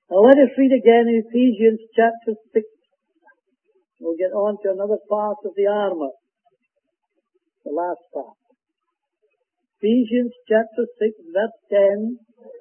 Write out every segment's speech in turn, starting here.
Now let us read again Ephesians chapter 6. We'll get on to another part of the armor, the last part. Ephesians chapter 6, verse 10.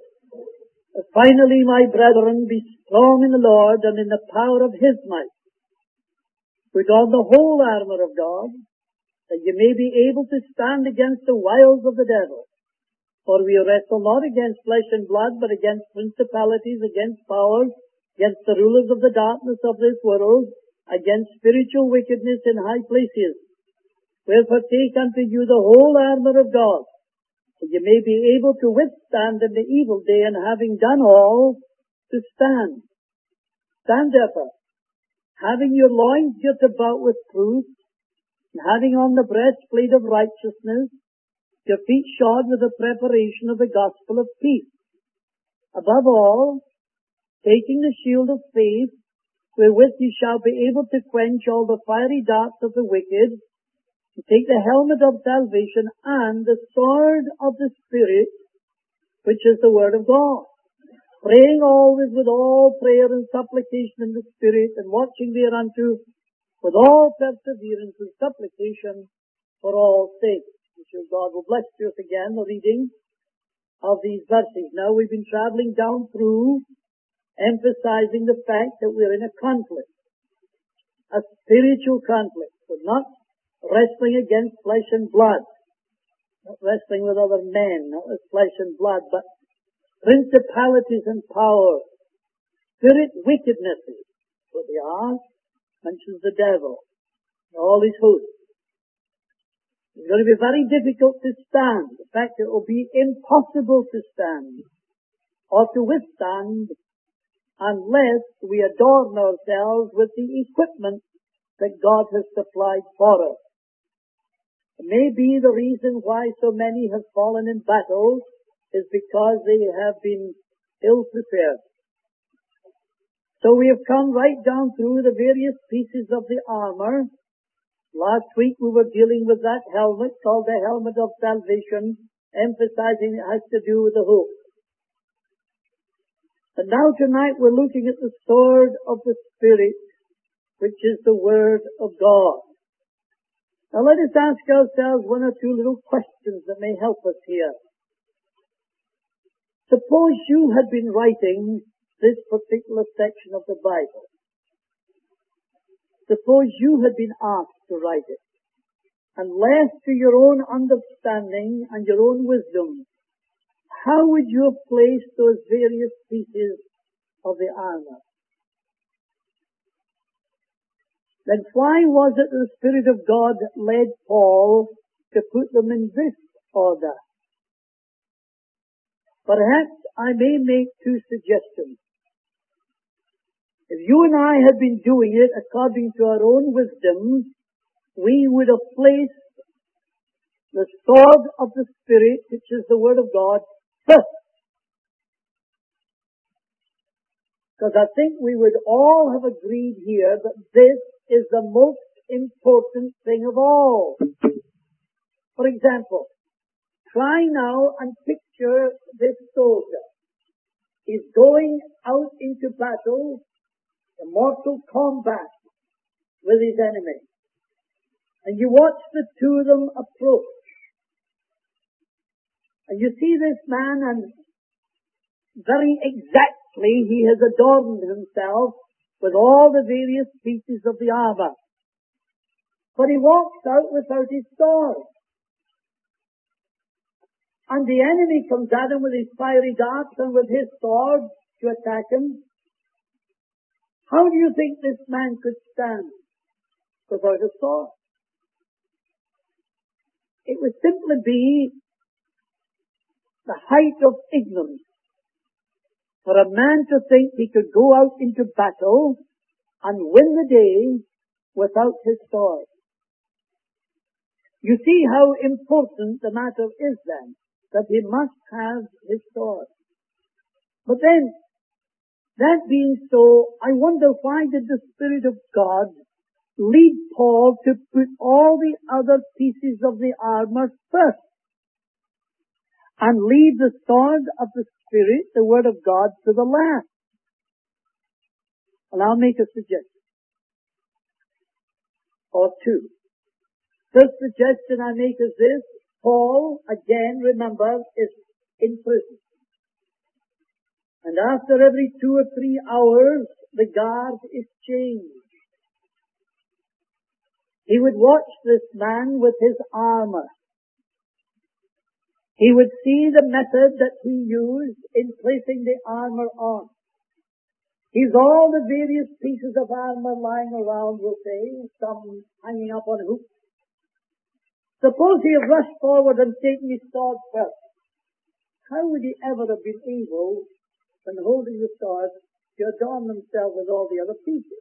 Finally, my brethren, be strong in the Lord and in the power of His might. Put on the whole armor of God, that you may be able to stand against the wiles of the devil. For we wrestle not against flesh and blood, but against principalities, against powers, against the rulers of the darkness of this world, against spiritual wickedness in high places. Wherefore take unto you the whole armor of God, that you may be able to withstand in the evil day, and having done all, to stand. Stand therefore, having your loins girt about with truth, and having on the breastplate of righteousness, your feet shod with the preparation of the gospel of peace. Above all, taking the shield of faith, wherewith you shall be able to quench all the fiery darts of the wicked, and take the helmet of salvation and the sword of the Spirit, which is the word of God, praying always with all prayer and supplication in the Spirit, and watching thereunto with all perseverance and supplication for all saints. I'm sure God will bless to us again the reading of these verses. Now we've been traveling down through, emphasizing the fact that we're in a conflict, a spiritual conflict. We're not wrestling against flesh and blood, not wrestling with other men, not with flesh and blood, but principalities and powers, spirit wickednesses, what they are, mentions the devil, and all his hosts. It's going to be very difficult to stand. In fact, it will be impossible to stand or to withstand unless we adorn ourselves with the equipment that God has supplied for us. It may be the reason why so many have fallen in battle is because they have been ill prepared. So we have come right down through the various pieces of the armor. Last week we were dealing with that helmet called the helmet of salvation, emphasizing it has to do with the hope. And now tonight we're looking at the sword of the Spirit, which is the Word of God. Now let us ask ourselves one or two little questions that may help us here. Suppose you had been writing this particular section of the Bible. Suppose you had been asked to write it, and left to your own understanding and your own wisdom, how would you have placed those various pieces of the armor? Then why was it the Spirit of God led Paul to put them in this order? Perhaps I may make two suggestions. If you and I had been doing it according to our own wisdom, we would have placed the sword of the Spirit, which is the Word of God, first. Because I think we would all have agreed here that this is the most important thing of all. For example, try now and picture this soldier. He's going out into battle, a mortal combat with his enemy. And you watch the two of them approach. And you see this man, and very exactly he has adorned himself with all the various pieces of the armor. But he walks out without his sword. And the enemy comes at him with his fiery darts and with his sword to attack him. How do you think this man could stand without a sword? It would simply be the height of ignorance for a man to think he could go out into battle and win the day without his sword. You see how important the matter is then, that he must have his sword. But then, that being so, I wonder why did the Spirit of God lead Paul to put all the other pieces of the armor first and leave the sword of the Spirit, the Word of God, to the last? And I'll make a suggestion. Or two. First suggestion I make is this. Paul, again, remember, is in prison. And after every 2 or 3 hours, the guard is changed. He would watch this man with his armor. He would see the method that he used in placing the armor on. He's all the various pieces of armor lying around, we'll say, some hanging up on hooks. Suppose he had rushed forward and taken his sword first. How would he ever have been able, when holding the sword, to adorn himself with all the other pieces?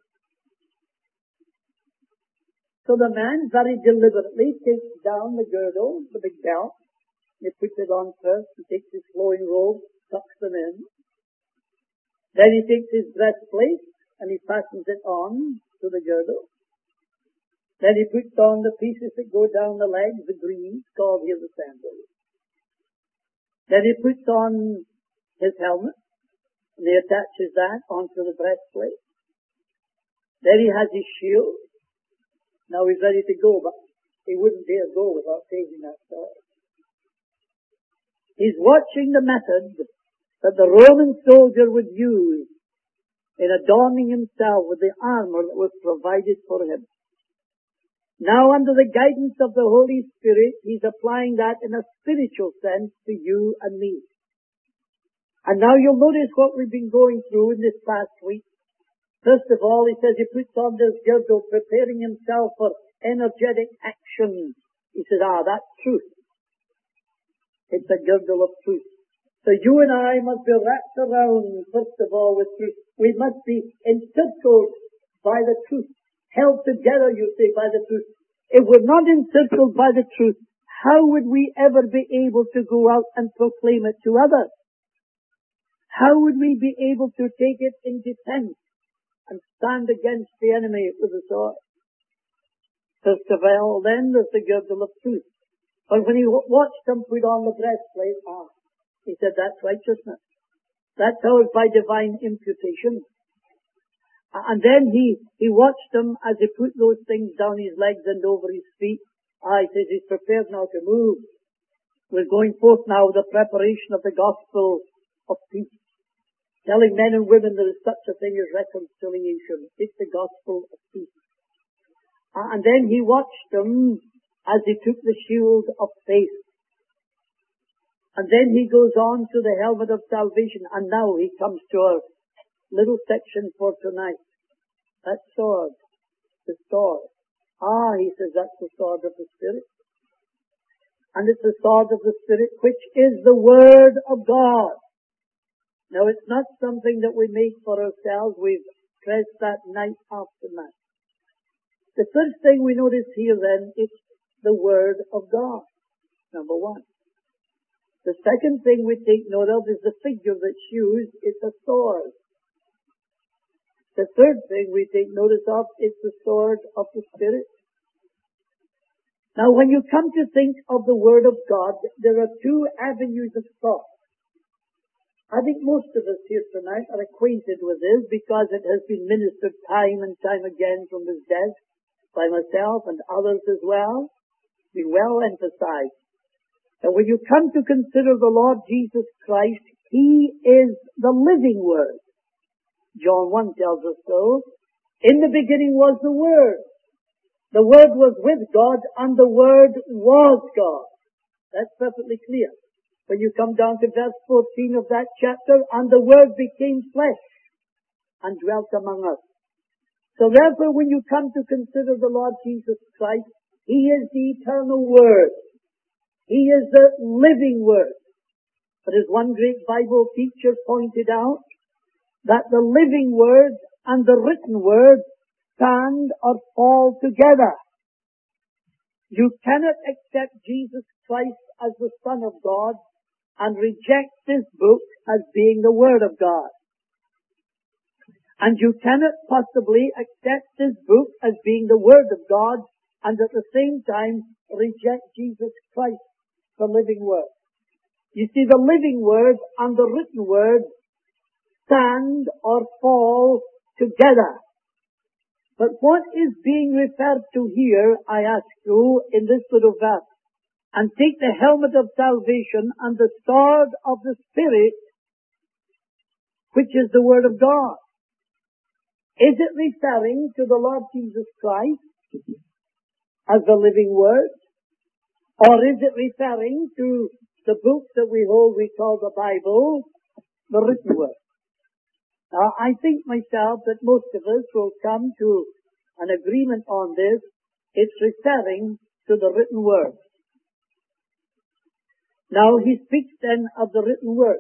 So the man very deliberately takes down the girdle, the big belt. He puts it on first. He takes his flowing robe, tucks them in. Then he takes his breastplate and he fastens it on to the girdle. Then he puts on the pieces that go down the legs, the greaves, called here the sandals. Then he puts on his helmet and he attaches that onto the breastplate. Then he has his shield. Now he's ready to go, but he wouldn't dare go without taking that sword. He's watching the method that the Roman soldier would use in adorning himself with the armor that was provided for him. Now, under the guidance of the Holy Spirit, he's applying that in a spiritual sense to you and me. And now you'll notice what we've been going through in this past week. First of all, he says he puts on this girdle, preparing himself for energetic action. He says, that's truth. It's a girdle of truth. So you and I must be wrapped around, first of all, with truth. We must be encircled by the truth. Held together, you say, by the truth. If we're not encircled by the truth, how would we ever be able to go out and proclaim it to others? How would we be able to take it in defense and stand against the enemy with the sword? First of all, then, there's the girdle of truth. But when he watched them put on the breastplate, he said, that's righteousness. That's ours by divine imputation. And then he watched them as he put those things down his legs and over his feet. He says he's prepared now to move. We're going forth now with the preparation of the gospel of peace. Telling men and women there is such a thing as reconciliation. It's the gospel of peace. And then he watched them as he took the shield of faith. And then he goes on to the helmet of salvation. And now he comes to our little section for tonight. That sword. The sword. He says that's the sword of the Spirit. And it's the sword of the Spirit which is the Word of God. Now it's not something that we make for ourselves. We've stressed that night after night. The first thing we notice here then, it's the Word of God. Number one. The second thing we take note of is the figure that's used. It's a sword. The third thing we take notice of is the sword of the Spirit. Now when you come to think of the Word of God, there are two avenues of thought. I think most of us here tonight are acquainted with this because it has been ministered time and time again from this desk by myself and others as well. It's been well emphasized. And when you come to consider the Lord Jesus Christ, He is the living Word. John 1 tells us so. In the beginning was the Word. The Word was with God, and the Word was God. That's perfectly clear. When you come down to verse 14 of that chapter, and the Word became flesh and dwelt among us. So therefore, when you come to consider the Lord Jesus Christ, He is the eternal Word. He is the living Word. But as one great Bible teacher pointed out, that the living Word and the written Word stand or fall together. You cannot accept Jesus Christ as the Son of God and reject this book as being the Word of God. And you cannot possibly accept this book as being the Word of God and at the same time reject Jesus Christ, the living Word. You see, the living Word and the written Word stand or fall together. But what is being referred to here, I ask you, in this little verse? And take the helmet of salvation and the sword of the Spirit, which is the Word of God. Is it referring to the Lord Jesus Christ as the living Word? Or is it referring to the book that we call the Bible, the written Word? Now, I think myself that most of us will come to an agreement on this. It's referring to the written Word. Now, he speaks then of the written Word.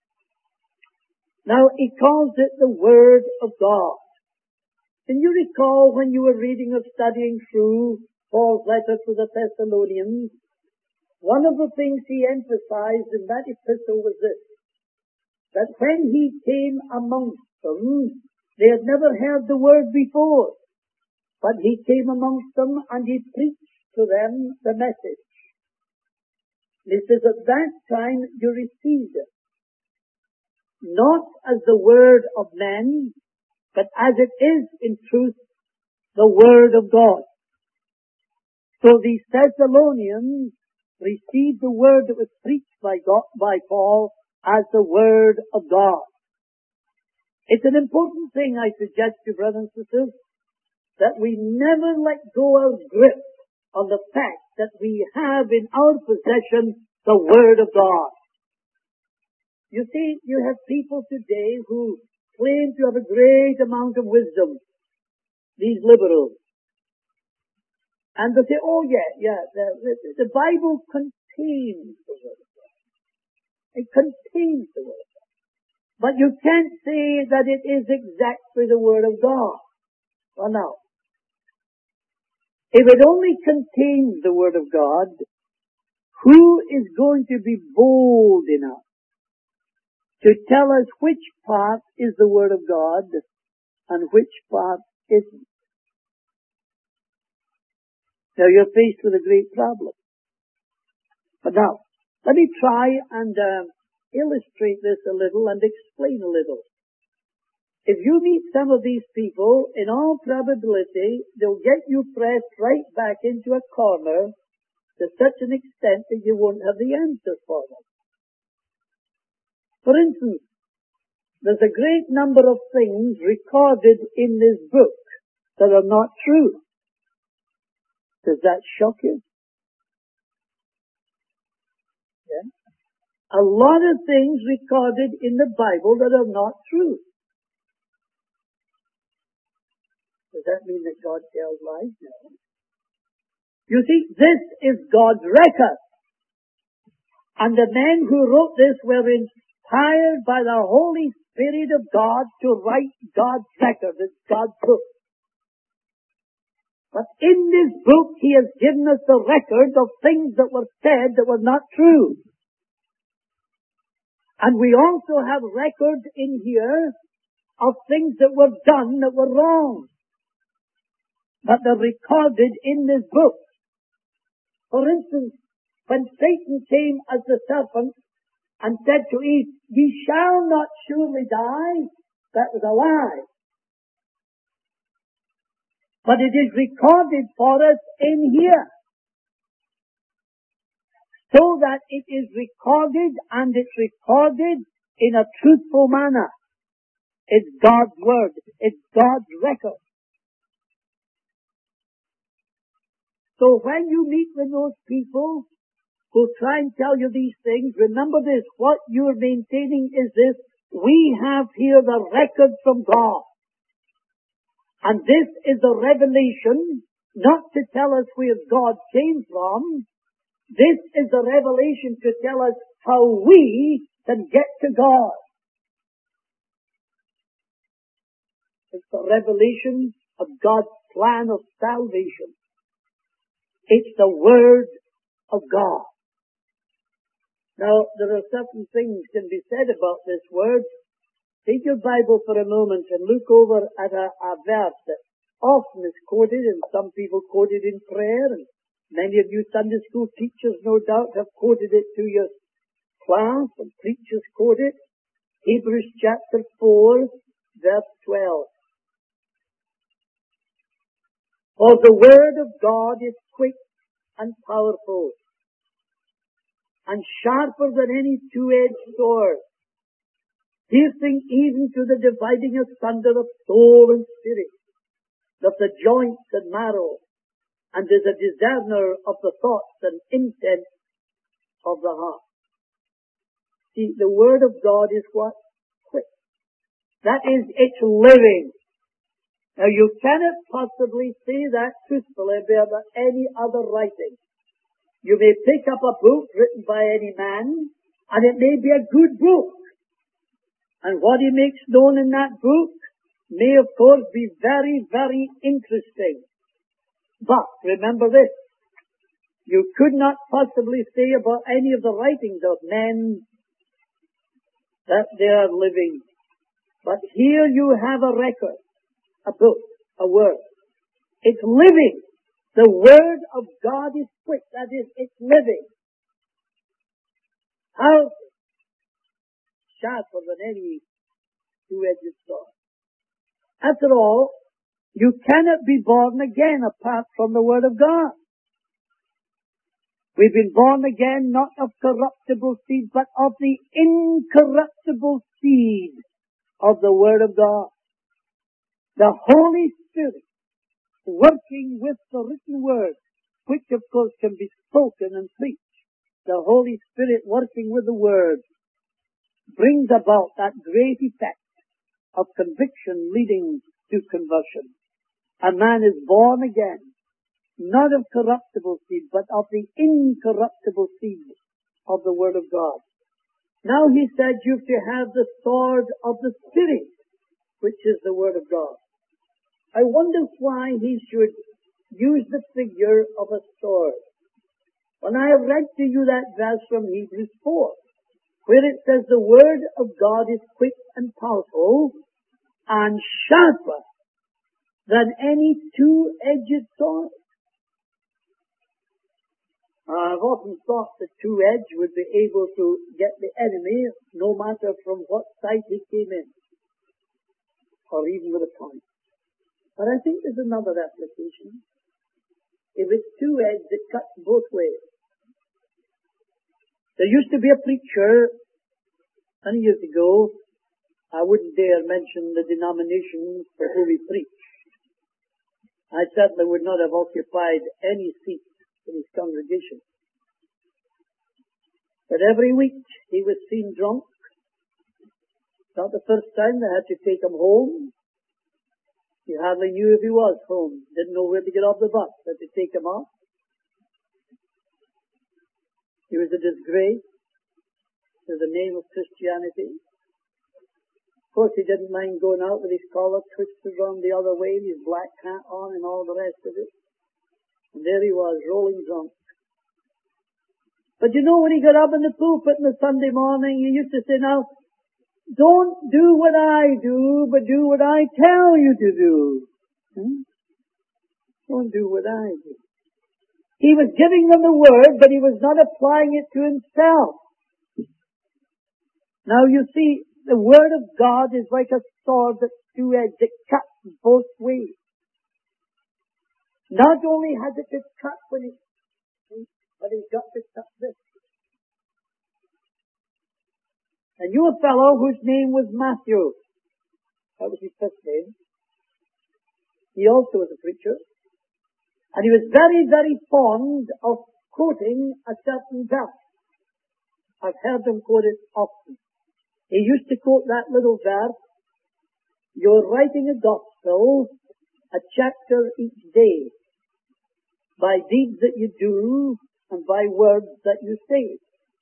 Now, he calls it the Word of God. Can you recall when you were reading or studying through Paul's letter to the Thessalonians, one of the things he emphasized in that epistle was this, that when he came amongst them, they had never heard the Word before, but he came amongst them and he preached to them the message. He says, at that time you received it, not as the word of men, but as it is in truth the Word of God. So these Thessalonians received the Word that was preached by Paul as the Word of God. It's an important thing, I suggest to brothers and sisters, that we never let go our grip on the fact that we have in our possession the Word of God. You see, you have people today who claim to have a great amount of wisdom, these liberals. And they say, oh yeah, the Bible contains the Word of God. It contains the Word of God. But you can't say that it is exactly the Word of God. Well, now, if it only contains the Word of God, who is going to be bold enough to tell us which part is the Word of God and which part isn't? Now you're faced with a great problem. But now, let me try and illustrate this a little and explain a little. If you meet some of these people, in all probability, they'll get you pressed right back into a corner to such an extent that you won't have the answer for them. For instance, there's a great number of things recorded in this book that are not true. Does that shock you? Yeah? A lot of things recorded in the Bible that are not true. Does that mean that God tells lies? No. You see, this is God's record. And the men who wrote this were inspired by the Holy Spirit of God to write God's record. It's God's book. But in this book, He has given us the record of things that were said that were not true. And we also have records in here of things that were done that were wrong. But they're recorded in this book. For instance, when Satan came as the serpent and said to Eve, "Ye shall not surely die," that was a lie. But it is recorded for us in here. So that it is recorded, and it's recorded in a truthful manner. It's God's Word. It's God's record. So when you meet with those people who try and tell you these things, remember this, what you're maintaining is this: we have here the record from God. And this is a revelation, not to tell us where God came from. This is a revelation to tell us how we can get to God. It's the revelation of God's plan of salvation. It's the Word of God. Now, there are certain things can be said about this Word. Take your Bible for a moment and look over at a verse that often is quoted, and some people quote it in prayer, and many of you Sunday school teachers, no doubt, have quoted it to your class, and preachers quote it. Hebrews chapter 4, verse 12. For the word of God is quick and powerful, and sharper than any two-edged sword, piercing even to the dividing asunder of soul and spirit, of the joints and marrow, and is a discerner of the thoughts and intents of the heart. See, the word of God is what? Quick. That is, it's living. Now you cannot possibly say that truthfully about any other writing. You may pick up a book written by any man, and it may be a good book. And what he makes known in that book may of course be very, very interesting. But remember this, you could not possibly say about any of the writings of men that they are living. But here you have a record, a book, a word. It's living. The word of God is quick. That is, it's living. How sharper than any two-edged sword. After all, you cannot be born again apart from the word of God. We've been born again not of corruptible seed, but of the incorruptible seed of the word of God. The Holy Spirit working with the written word, which of course can be spoken and preached. The Holy Spirit working with the word brings about that great effect of conviction leading to conversion. A man is born again, not of corruptible seed, but of the incorruptible seed of the Word of God. Now he said you've to have the sword of the Spirit, which is the Word of God. I wonder why he should use the figure of a sword. When I have read to you that verse from Hebrews 4, where it says the Word of God is quick and powerful and sharper than any two-edged sword. I've often thought the two-edged would be able to get the enemy no matter from what side he came in, or even with a point. But I think there's another application. If it's two-edged, it cuts both ways. There used to be a preacher many years ago. I wouldn't dare mention the denomination for whom he preached. I certainly would not have occupied any seat in his congregation. But every week he was seen drunk. Not the first time they had to take him home. You hardly knew if he was home. Didn't know where to get off the bus. Had to take him off. He was a disgrace to the name of Christianity. Of course, he didn't mind going out with his collar twisted round the other way and his black hat on and all the rest of it. And there he was, rolling drunk. But you know, when he got up in the pulpit on the Sunday morning, he used to say, now, don't do what I do, but do what I tell you to do. Don't do what I do. He was giving them the word, but he was not applying it to himself. Now you see, the word of God is like a sword that's two-edged. It cuts both ways. Not only has it to cut but he's got to cut this. I knew a fellow whose name was Matthew. That was his first name. He also was a preacher. And he was very, very fond of quoting a certain verse. I've heard him quote it often. He used to quote that little verse, you're writing a gospel, a chapter each day, by deeds that you do and by words that you say.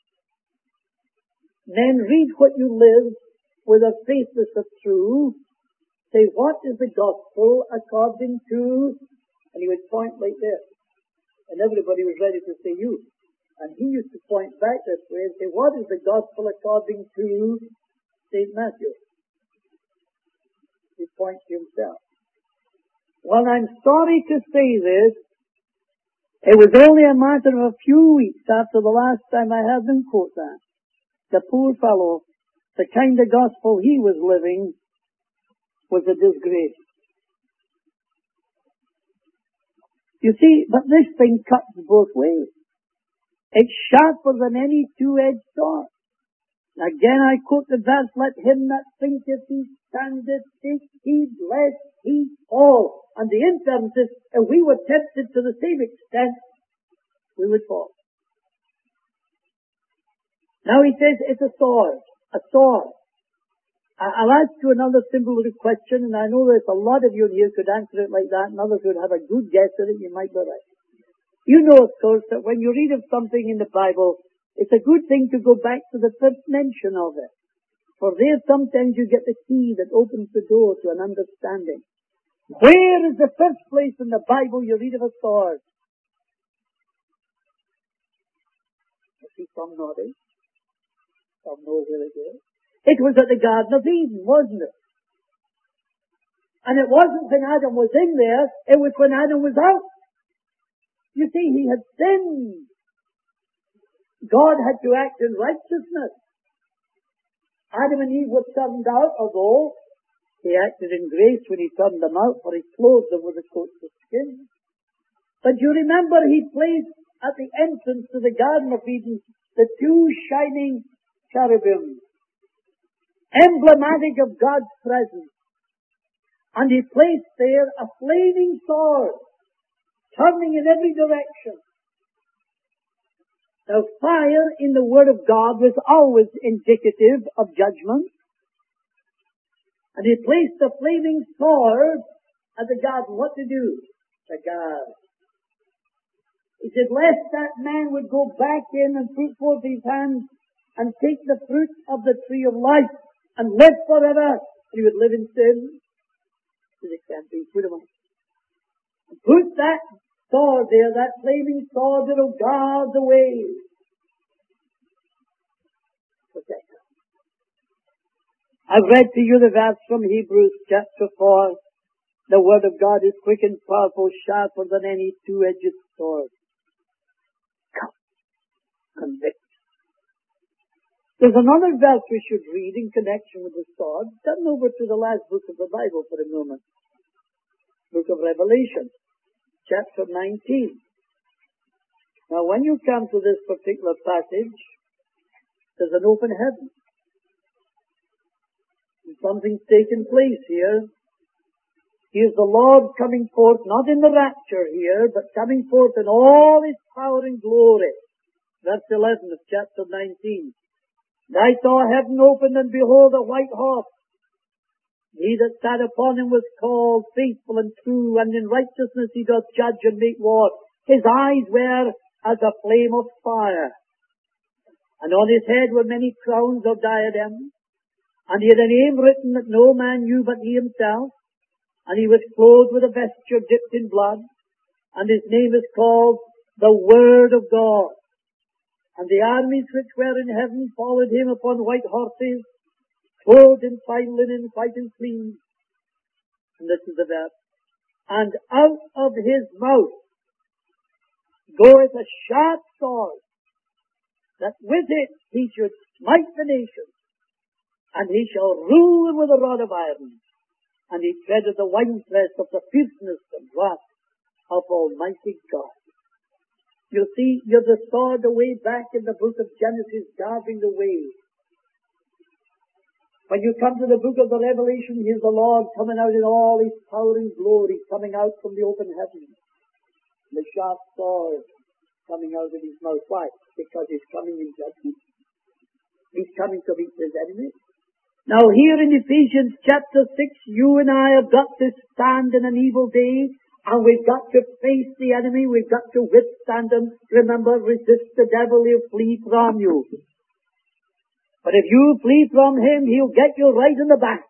Then read what you live with a faith that's true. Say, what is the gospel according to, and he would point like this. And everybody was ready to say you. And he used to point back this way and say, what is the gospel according to St. Matthew? He points to himself. Well, I'm sorry to say this. It was only a matter of a few weeks after the last time I heard him quote that. The poor fellow, the kind of gospel he was living was a disgrace. You see, but this thing cuts both ways. It's sharper than any two-edged sword. Again I quote the verse, let him that thinketh he standeth take heed lest he fall. And the inference is, if we were tempted to the same extent, we would fall. Now he says it's a sword. A sword. I'll ask you another simple little question, and I know there's a lot of you here could answer it like that, and others would have a good guess at it, you might be right. You know, of course, that when you read of something in the Bible, it's a good thing to go back to the first mention of it. For there sometimes you get the key that opens the door to an understanding. Where is the first place in the Bible you read of a sword? I see some nodding. Some know where it is. It was at the Garden of Eden, wasn't it? And it wasn't when Adam was in there, it was when Adam was out. You see, he had sinned. God had to act in righteousness. Adam and Eve were turned out, although he acted in grace when he turned them out, for he clothed them with a coat of skin. But you remember he placed at the entrance to the Garden of Eden the two shining cherubim, emblematic of God's presence. And he placed there a flaming sword, turning in every direction. Now, fire in the Word of God was always indicative of judgment. And he placed the flaming sword at the garden. What to do? To guard. He said, lest that man would go back in and put forth his hand and take the fruit of the tree of life and live forever. And he would live in sin. To the extent he put him on. And put that sword there, that flaming sword that'll guard the way. Protect us. I've read to you the verse from Hebrews chapter 4. The Word of God is quick and powerful, sharper than any two-edged sword. Come, convict. There's another verse we should read in connection with the sword. Turn over to the last book of the Bible for a moment. Book of Revelation. Chapter 19. Now when you come to this particular passage, there's an open heaven. And something's taken place here. Here's the Lord coming forth, not in the rapture here, but coming forth in all His power and glory. Verse 11 of chapter 19. And I saw heaven opened, and behold a white horse. He that sat upon him was called Faithful and True, and in righteousness he doth judge and make war. His eyes were as a flame of fire, and on his head were many crowns of diadems, and he had a name written that no man knew but he himself, and he was clothed with a vesture dipped in blood, and his name is called the Word of God. And the armies which were in heaven followed him upon white horses, clothed in fine linen, white and clean. And this is the verse. And out of his mouth goeth a sharp sword, that with it he should smite the nations, and he shall rule them with a rod of iron, and he treadeth the winepress of the fierceness and wrath of Almighty God. You see, you're the sword away back in the book of Genesis, guarding the way. When you come to the book of the Revelation, here's the Lord coming out in all His power and glory, coming out from the open heaven. The sharp sword coming out of His mouth. Why? Because He's coming in judgment. He's coming to meet His enemies. Now here in Ephesians chapter 6, you and I have got to stand in an evil day, and we've got to face the enemy, we've got to withstand him. Remember, resist the devil, he'll flee from you. But if you flee from him, he'll get you right in the back.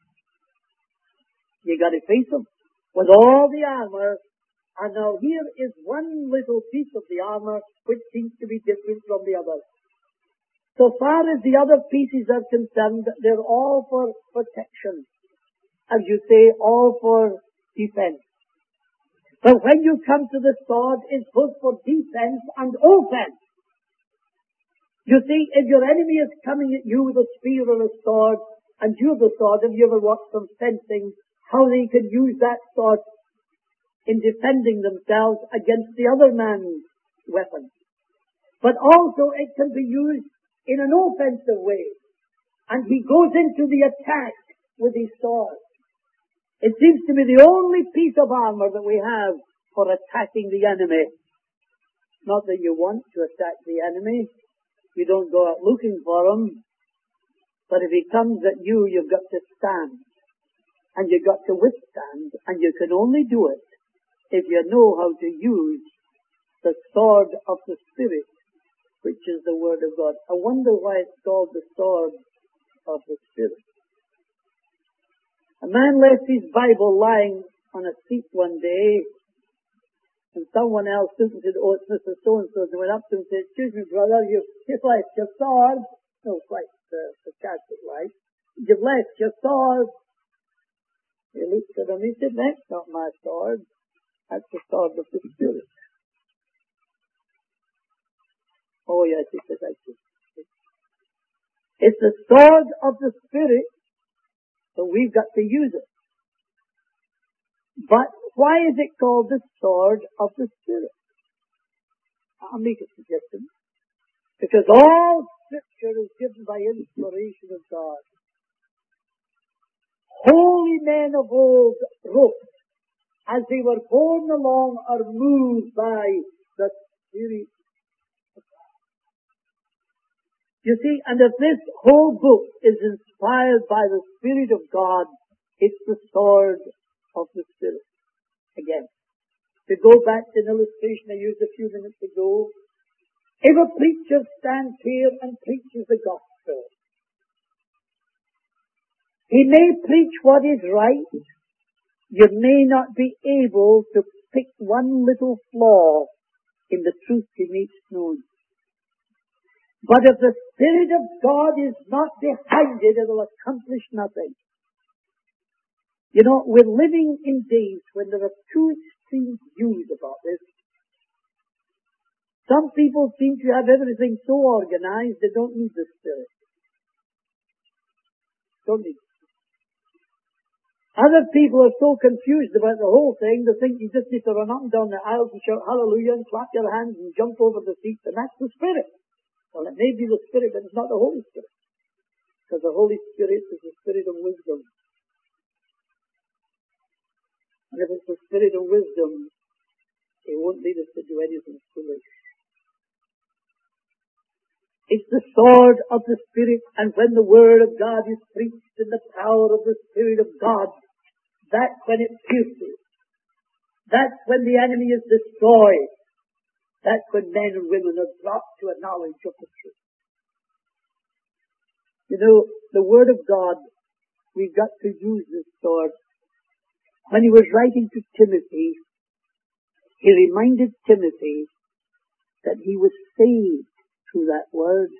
You got to face him with all the armor. And now here is one little piece of the armor which seems to be different from the others. So far as the other pieces are concerned, they're all for protection. As you say, all for defense. But when you come to the sword, it's both for defense and offense. You see, if your enemy is coming at you with a spear or a sword, and you're the sword, have you ever watched them fencing, how they can use that sword in defending themselves against the other man's weapon. But also it can be used in an offensive way. And he goes into the attack with his sword. It seems to be the only piece of armor that we have for attacking the enemy. Not that you want to attack the enemy. You don't go out looking for him. But if he comes at you, you've got to stand. And you've got to withstand. And you can only do it if you know how to use the sword of the Spirit, which is the Word of God. I wonder why it's called the sword of the Spirit. A man left his Bible lying on a seat one day, and someone else took it to the, it's Mr. So-and-so, and went up to him and said, "Excuse me, brother, you've left your sword." No, quite sarcastic like. "You've left your sword." He looked at him, he said, "That's not my sword. That's the sword of the Spirit." "Oh yes," he said, "I see. It's the sword of the Spirit, so we've got to use it. But why is it called the sword of the Spirit? I'll make a suggestion. Because all Scripture is given by inspiration of God. Holy men of old wrote, as they were borne along or moved by the Spirit of God. You see, and if this whole book is inspired by the Spirit of God, it's the sword of the Spirit. Again, to go back to an illustration I used a few minutes ago, if a preacher stands here and preaches the gospel, he may preach what is right. You may not be able to pick one little flaw in the truth he makes known. But if the Spirit of God is not behind it, it will accomplish nothing. You know, we're living in days when there are two extreme views about this. Some people seem to have everything so organized they don't need the Spirit. Don't need it. Other people are so confused about the whole thing, they think you just need to run up and down the aisles and shout hallelujah and clap your hands and jump over the seats, and that's the Spirit. Well, it may be the Spirit, but it's not the Holy Spirit. Because the Holy Spirit is the Spirit of wisdom. And if it's the Spirit of wisdom, He won't lead us to do anything foolish. It's the sword of the Spirit, and when the Word of God is preached in the power of the Spirit of God, that's when it pierces. That's when the enemy is destroyed. That's when men and women are brought to a knowledge of the truth. You know, the Word of God, we've got to use this sword. When he was writing to Timothy, he reminded Timothy that he was saved through that word.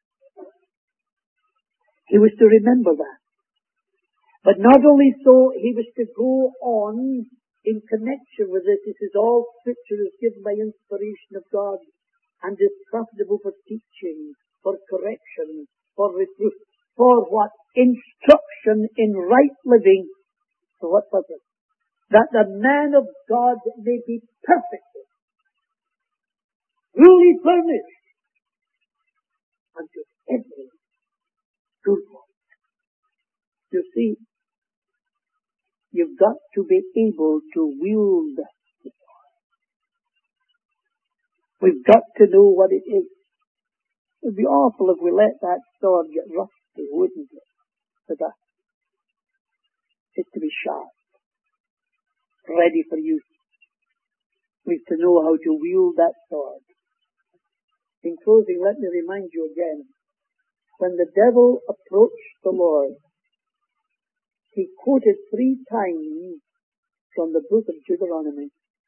He was to remember that. But not only so, he was to go on in connection with this. It says all Scripture is given by inspiration of God and is profitable for teaching, for correction, for reproof, for what? Instruction in right living. For what purpose? That the man of God may be perfect, truly furnished unto every good work. You see, you've got to be able to wield the sword. We've got to know what it is. It would be awful if we let that sword get rusty, wouldn't it? For that. It's to be sharp, ready for use. We've to know how to wield that sword. In closing, let me remind you again, when the devil approached the Lord, he quoted 3 times from the book of Deuteronomy.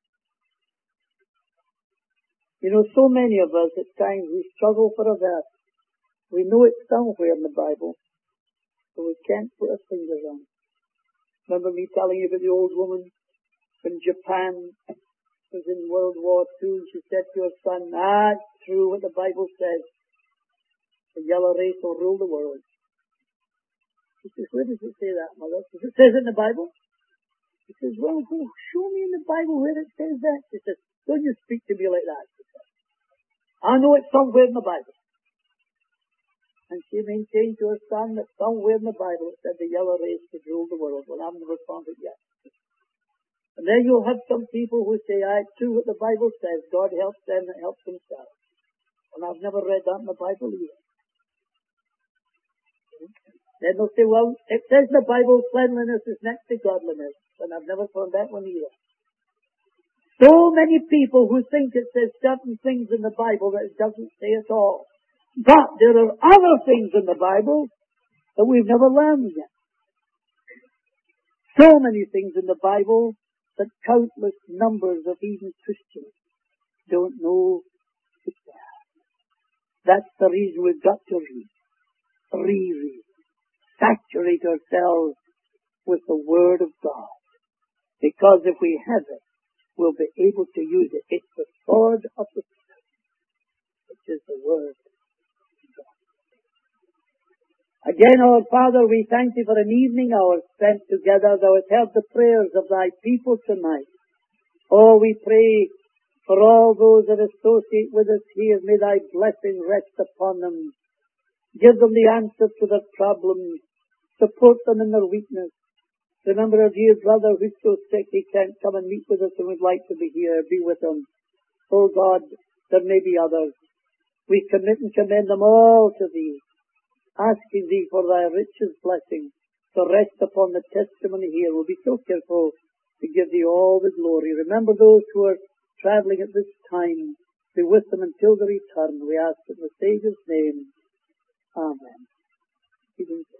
You know, so many of us at times we struggle for a verse. We know it's somewhere in the Bible, but we can't put our fingers on it. Remember me telling you about the old woman from Japan was in World War II, and she said to her son, "That's true what the Bible says. The yellow race will rule the world." He says, "Where does it say that, Mother?" Does it say it in the Bible? He says, well, show me in the Bible where it says that. She says, don't you speak to me like that. She says, I know it's somewhere in the Bible. And she maintained to her son that somewhere in the Bible it said the yellow race could rule the world. Well, I've never found it yet. And then you'll have some people who say, it's true what the Bible says. God helps them that helps themselves. And I've never read that in the Bible either. Then they'll say, well, it says in the Bible cleanliness is next to godliness. And I've never found that one either. So many people who think it says certain things in the Bible that it doesn't say at all. But there are other things in the Bible that we've never learned yet. So many things in the Bible that countless numbers of even Christians don't know it's there. That's the reason we've got to read, reread, saturate ourselves with the Word of God. Because if we have it, we'll be able to use it. It's the sword of the Spirit, which is the Word of God. Again, our Father, we thank Thee for an evening hour spent together. Thou hast heard the prayers of Thy people tonight. Oh, we pray for all those that associate with us here. May Thy blessing rest upon them. Give them the answer to their problems. Support them in their weakness. Remember our dear brother who's so sick he can't come and meet with us and would like to be here. Be with him. Oh God, there may be others. We commit and commend them all to Thee, asking Thee for Thy richest blessing to rest upon the testimony here. We'll be so careful to give Thee all the glory. Remember those who are traveling at this time. Be with them until the return. We ask in the Saviour's name. Amen.